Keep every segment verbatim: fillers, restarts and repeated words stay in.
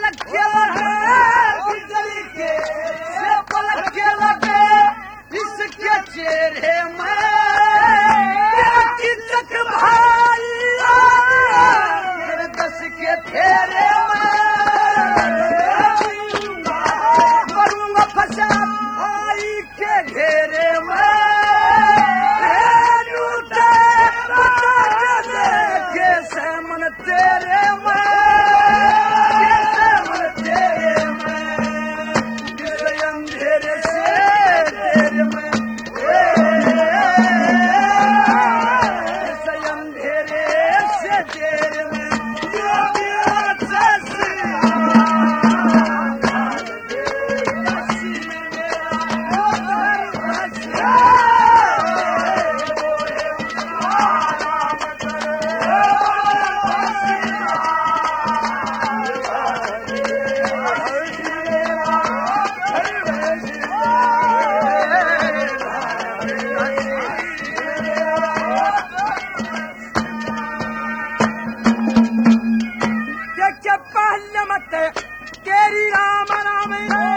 के लगे बिजली के से पलक के लगे इसके चेहरे में किचक भाई मेरे दस के फेरे में करूंगा फसा भाई के घेरे में लूटे कैसे मन तेरे में कैसे मन तेरे में इस अंधेरे से तेरे में इस अंधेरे से तेरे में जो दिया जैसे तेरी राम राम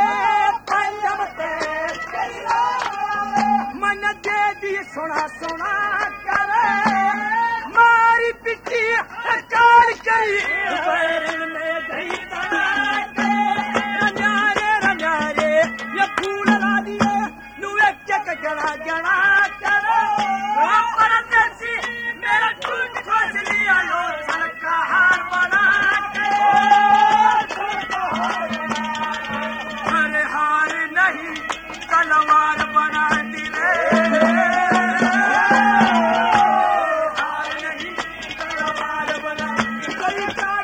मन दे दी सोना सोना करे मारी पिटी काल करी में गई रंजारे रंजारे ये फूल ला दिए नुए चक जड़ा जड़ा करो परदेसी मेरा टूट खोज लिया लो सरका हार बना के हार नहीं तलवार बना दी रे हार नहीं तलवार बना कोई काट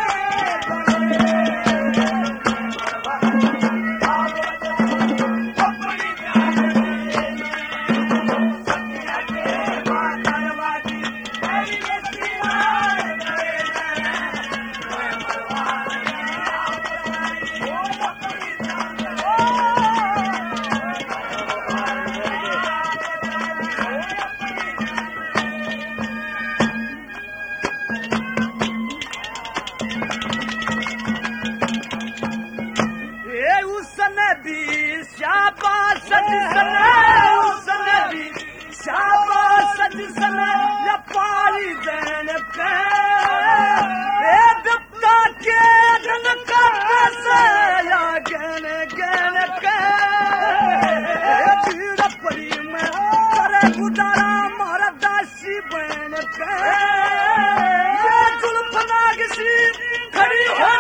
खड़ी हो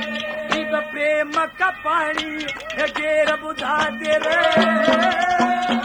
प्रेम का पानी घेर बुझा दे रे